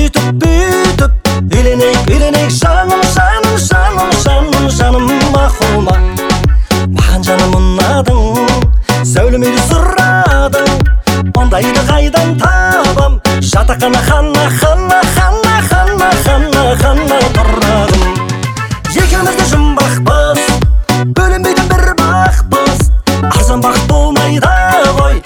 бүйтіп үйленейік жаным мақұл ма? Маған жаным ұнадың, зәулімейді сұрадың, ондайды қайдан табам? Жатақхана тұрағым. Екеумізді жұмбақпыз, бөлінбейтін бір бақпыз. Арзан бақыт болмайды ғой,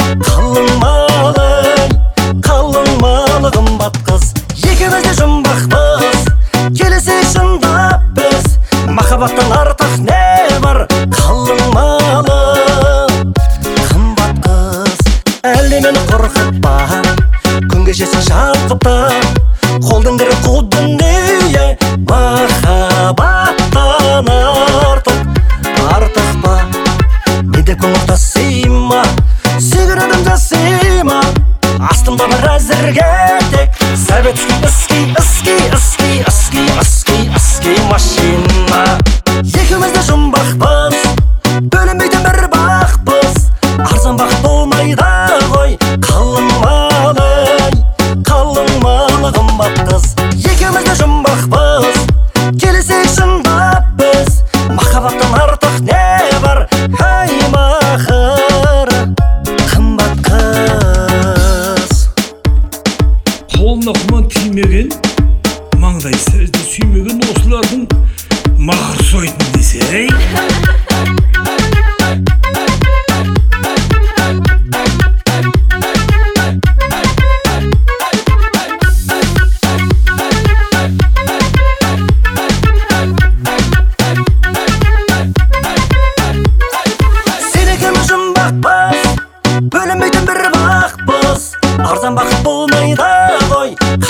қалың малы қымбат қыз. Екеумізді жұмбақпыз, келесек шындап біз. Махаббаттан артық не бар, қалың малы қымбат қыз. Әлде мені қорқытпа, күнге жесің шалқыпта, қолдың кірі қу дүние. Махаббаттан артық па? Менде көңіл тасима, сүйгенім жасима. Астымда бір әзірге тек сәбет ski машина. Екеумізді жұмбақпыз, бөлінбейтін бір бақпыз. Арзан бақыт болмайды ғой, қалың малы қымбат қыз. Екеумізді жұмбақпыз, келесек шындап біз. Махаббаттан артық не бар, ай махыр қымбат қыз. Қолына құман тимеген, маңдай сәжді сүймеген осылардың махыр сойтын десе, бөлінбейтін бір бақпыз. Арзан бақыт болмайды ғой,